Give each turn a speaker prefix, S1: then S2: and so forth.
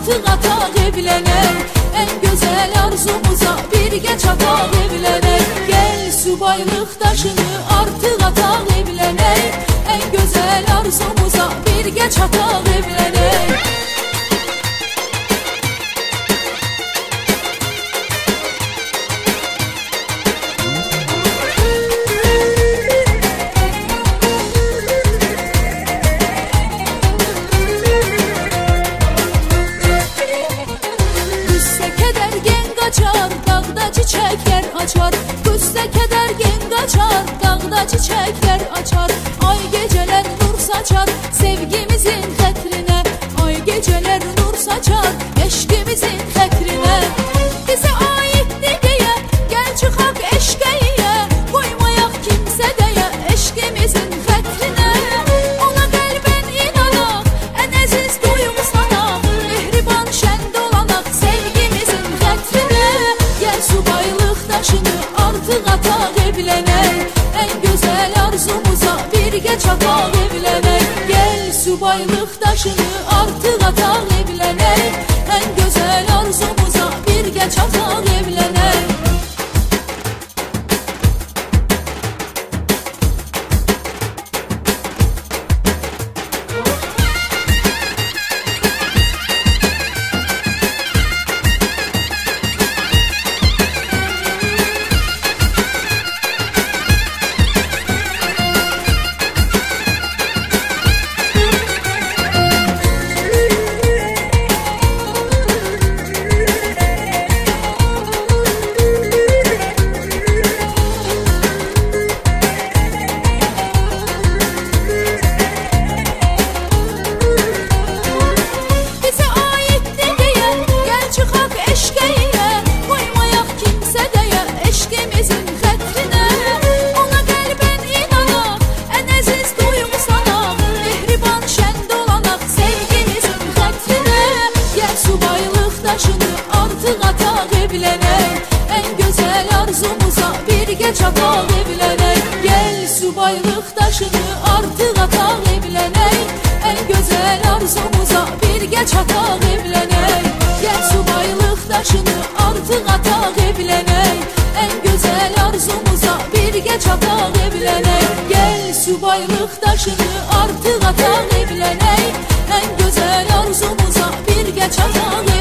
S1: artıq ataq evlənək. En güzel arzumuza birgə çataq evlənək. Gel subaylıq daşını artıq ataq evlənək. En güzel arzumuza birgə çataq evlənək. Dağda çiçekler açar, qüssə kədər gen qaçar. Dağda çiçekler açar, ay geceler nur saçar. Sevgimizin xətrinə, ay geceler nur saçar. Eşqimizin xətrinə, bizə aiddir deyə, gəl çıxaq eşqəyə. Qoymayaq kimsə deyə, eşqimizin xətrinə. Ona qəlbən inanaq, ən əziz duyğusanaq. Mehriban şən dolanaq, sevgimizin xətrinə. Gel subaylıq daşını artıq ataq evlənək. En güzel arzumuza birgə çataq evlənək. Gel subaylıq daşını artıq ataq evlənək. En güzel arzumuza birgə çataq evlənək. Daşını artıq ataq evlənək. En güzel arzumuza birgə çataq evlənək. Gel subaylıq daşını artıq ataq evlənək. En güzel arzumuza birgə çataq evlənək. Gel subaylıq daşını artıq ataq evlənək. En güzel arzumuza birgə çataq evlənək. Gel subaylıq daşını artıq ataq evlənək. En güzel arzumuza birgə çataq evlənək.